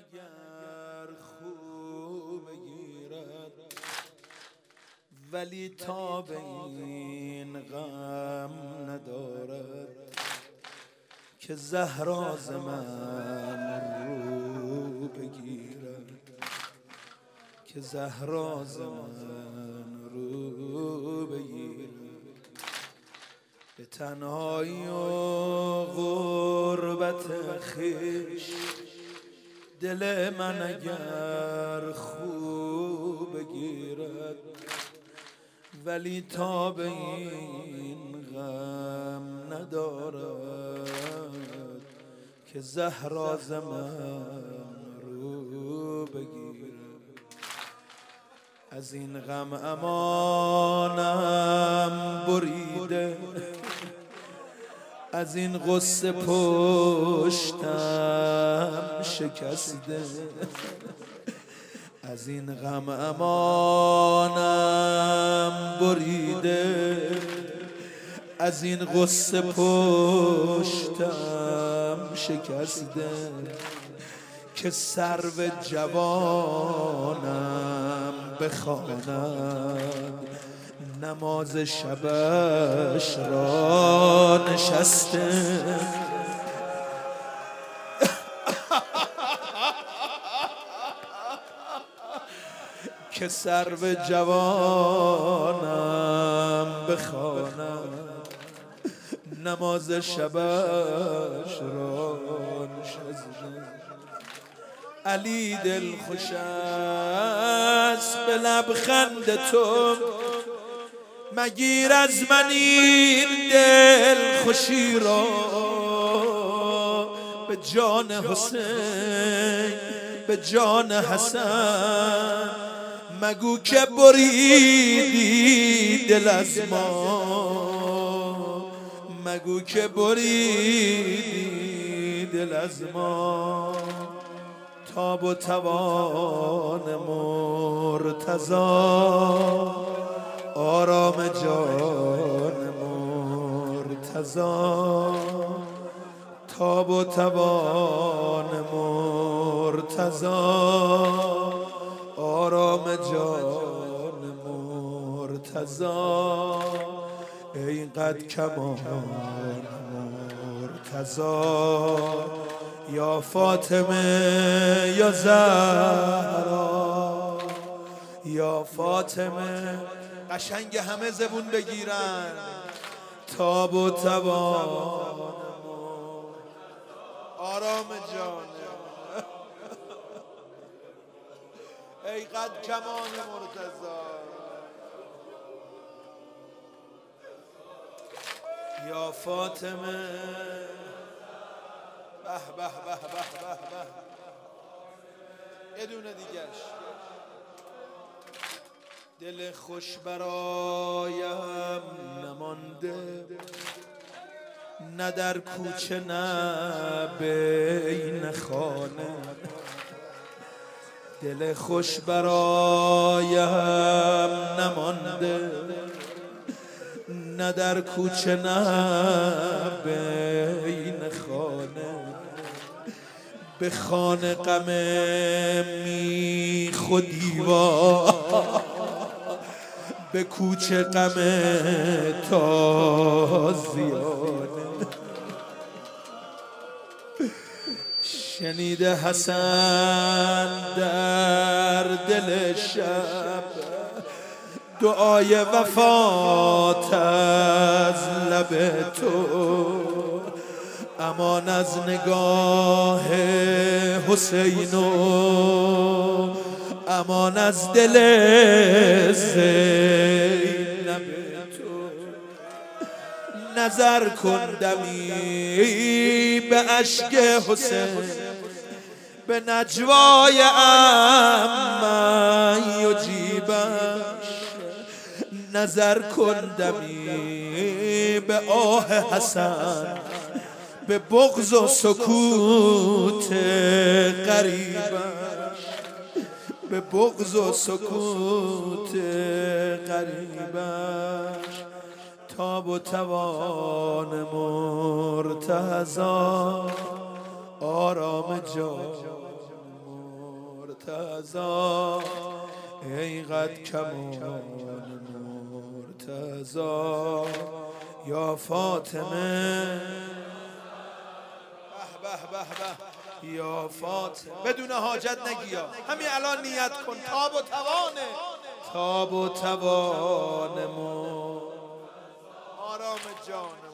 اگر خوب بگیرد ولی تا به این غم ندارد که زهرا ز من رو بگیرد، که زهرا ز من رو بگیرد. به تنهایی و غربت خویش دل من اگر خوب بگیرد ولی تا به این غم ندارد که زهرا ز من رو بگیرد. از این غم امانم بریده، از این غصه پشتم شکسته، از این غم امانم بریده، از این غصه پشتم شکسته، که سرو جوانم بخواند نماز شبش را نشسته، که سرو جوانم بخواند نماز شبش را نشسته. علی دل خوش است به لبخند تو، مگیر از من این دل خوشی را. به جان حسین به جان حسن مگو که بریدی دل از ما، مگو که بریدی دل از ما. تاب و توان مرتضی آرام جان مرتضی، تاب و توان مرتضی آرام جان مرتضی. اینقدر کمان مرتضی یا فاطمه یا زهرا، یا فاطمه. قشنگ همه زبون بگیرن. تاب و توان آرام جان ای قد کمان مرتضی، یا فاطمه. به به به به به به. یه دونه دیگرش. دل خوش برایم نمانده، نه در کوچه نه بین خانه. دل خوش برایم نمانده، نه در کوچه نه بین خانه. به خانه غم میخ و دیوار، به کوچه غم تازیانه. شنیده حسن در دل شب دعای وفات از لب تو. امان از نگاه حسین و امان از دل زینب تو. نظر کن دمی به اشک حسین، به نجوای عمن یجیبش. نظر کن دمی به آه حسن، به بغض و سکوت غریبش، به بغض و سکوت غریبش. تاب و توان مرتضی آرام جان مرتضا ای قد کمان مرتضا یا فاطمه یا فاطمه بدون حاجت نگیا همین الان نیت کن تاب و توانه تاب و توان آرام جان